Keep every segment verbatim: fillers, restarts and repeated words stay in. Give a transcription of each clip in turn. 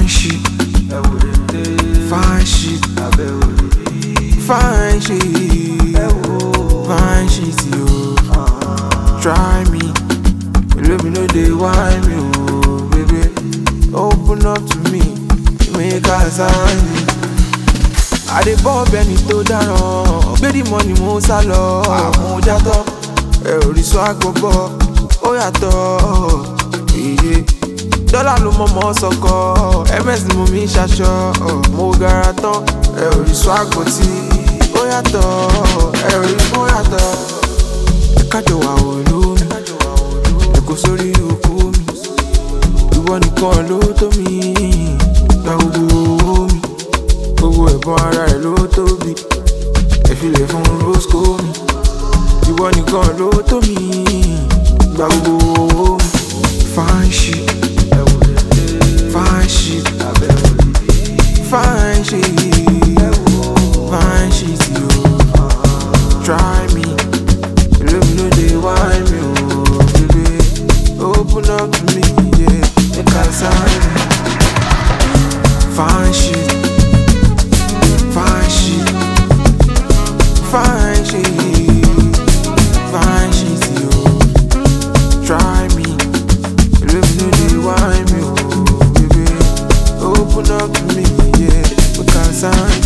Fine shit, fine shit, fine shit, fine shit, yo. Try me, let me know they want me, oh baby. Open up to me, make a sign me. I dey bob ẹni tó dáràn, gbé di money mo sá lọ. Àmú játọ́, ẹ ò rí sọ àgbọ̀bọ̀, ó yàtọ̀. Dọ́là ló mọ̀ mọ́ sọ̀kọ̀, M S ni mo mi ṣaṣọ. Mo gara tán, ẹ ò rí sọ àgbọ̀ tí ó yàtọ̀. Ẹ ò rí fún yàtọ̀. Ẹ kájọ wà wò lómi, ẹ kò sórí òkú mi. Ìwọ nìkan ló tó mi, gba gbogbo owó mi. Gbogbo ẹ̀bùn ara ẹ̀ ló tóbi, ẹ filẹ̀ fún Rosco mi. Ìwọ nìkan ló tó mi, gba gbogbo owó mi. Fine shit, fine shit, fine shit, fine shit, yo. Try me, let me know they want me, oh baby. Open up to me, yeah, make I sign me. Fine shit, fine shit, fine shit, fine shit, yo. Try me. Let me know they want me, oh baby. Open up to me, yeah, because I'm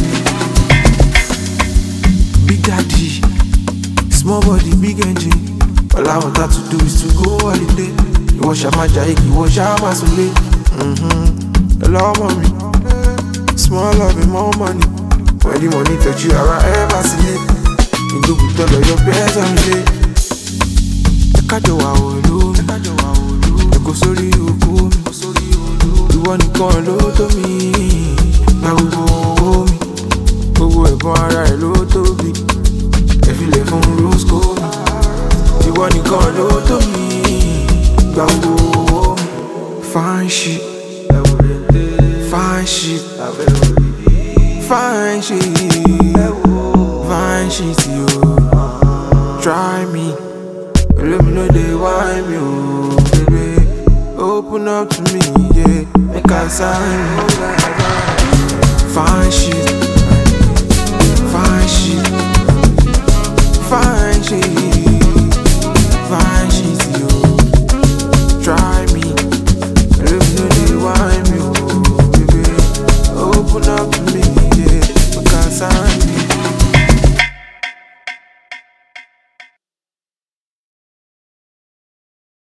Big Daddy, small body, big engine. All I want her to do is to go holiday. You wash out my jacket, you wash out my soul. Mm-hmm. A lot of money, small love and more money. When the money touch you, I ever see it. You do with all of your best on the day. I can't do what I do. Kò sórí òkú mi, ìwọ nìkan ló tó mi. Gba gbogbo owó mi, gbogbo ẹ̀bùn ara ẹ̀ ló tóbi. Ẹ filẹ̀ fún Rosco mi, ìwọ nìkan ló tó mi. Gba gbogbo owó mi. Fine shit, fine shit, fine shit, fine shit, yo. Try me, let me know they want me, oh baby. Open up to me, yeah, make I sign. Fine shit, fine shit,